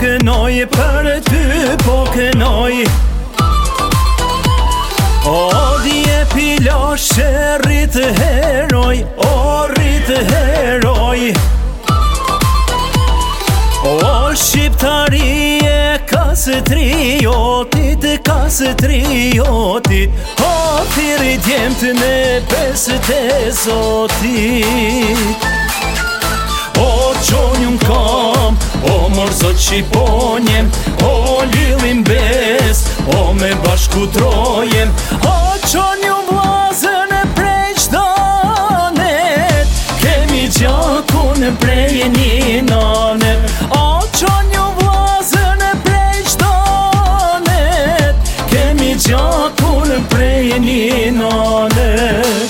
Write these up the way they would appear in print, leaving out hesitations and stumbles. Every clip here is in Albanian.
kënoj, për ty po kënoj. O dje pilashe rritë heroj, o rritë heroj. O shqiptarie kasë triotit, kasë triotit. O thiri djemët në besët e Zotit. O qonjun kam, o morzot Shqiponjem, o lilim bes, o me bashku trojem. O qonjun vlazën e prej qdanet, kemi gjakun prej një nanet. O qonjun vlazën e prej qdanet, kemi gjakun prej një nanet.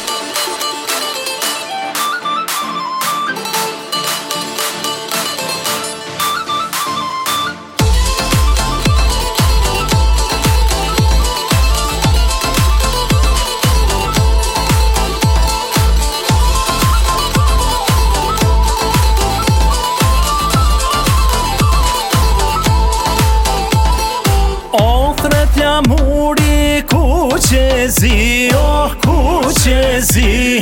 Muri ku qezi, oh ku qezi.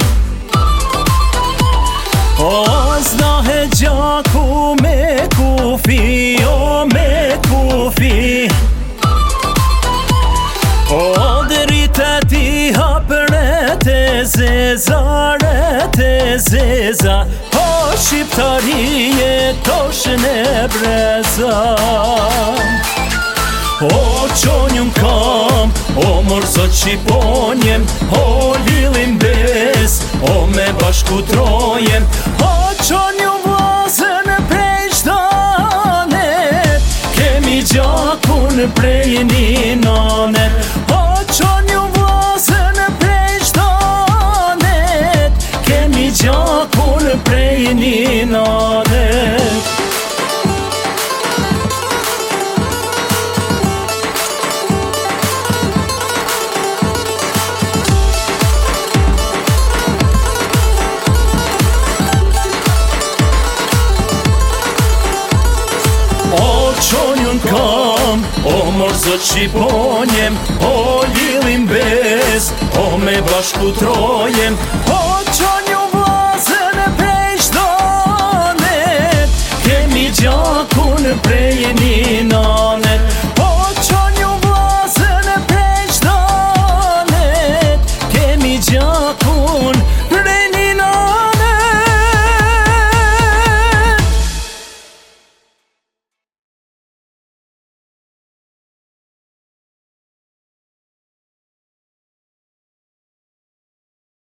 O znahe gjaku me kufi, o me kufi. O drita ti hapret e zeza, ret e zeza. O shqiptarije toshën e breza. O qonjun kam, o morzot Shqiponjem, o lilim bes, o me bashku trojem. O qonjun vlazën prej qdanet, kemi gjakun prej një nanet. O qonjun vlazën prej qdanet, kemi gjakun prej një nanet. Qonjun kam, o morzot Shqiponjem, o lilim bes, o me bashku trojem.